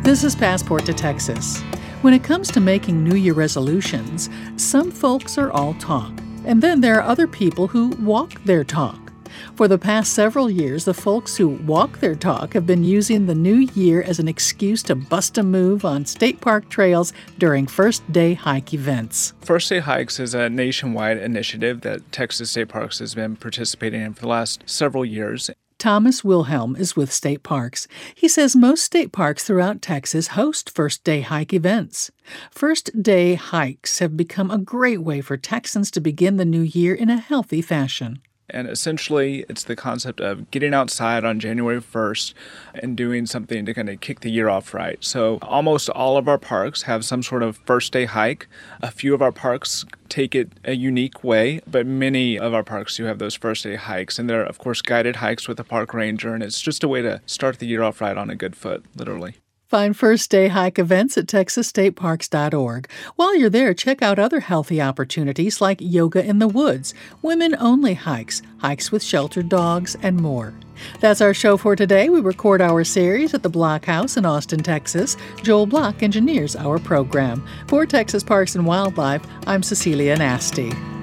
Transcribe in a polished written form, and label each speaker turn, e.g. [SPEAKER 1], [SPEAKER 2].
[SPEAKER 1] This is Passport to Texas. When it comes to making New Year resolutions, some folks are all talk, and then there are other people who walk their talk. For the past several years, the folks who walk their talk have been using the new year as an excuse to bust a move on state park trails during First Day Hike events.
[SPEAKER 2] First Day Hikes is a nationwide initiative that Texas State Parks has been participating in for the last several years.
[SPEAKER 1] Thomas Wilhelm is with State Parks. He says most state parks throughout Texas host First Day Hike events. First Day Hikes have become a great way for Texans to begin the new year in a healthy fashion.
[SPEAKER 2] And essentially, it's the concept of getting outside on January 1st and doing something to kind of kick the year off right. So almost all of our parks have some sort of first day hike. A few of our parks take it a unique way, but many of our parks do have those first day hikes. And they're, of course, guided hikes with a park ranger. And it's just a way to start the year off right on a good foot, literally.
[SPEAKER 1] Find First Day Hike events at texasstateparks.org. While you're there, check out other healthy opportunities like yoga in the woods, women-only hikes, hikes with sheltered dogs, and more. That's our show for today. We record our series at the Block House in Austin, Texas. Joel Block engineers our program. For Texas Parks and Wildlife, I'm Cecilia Nasty.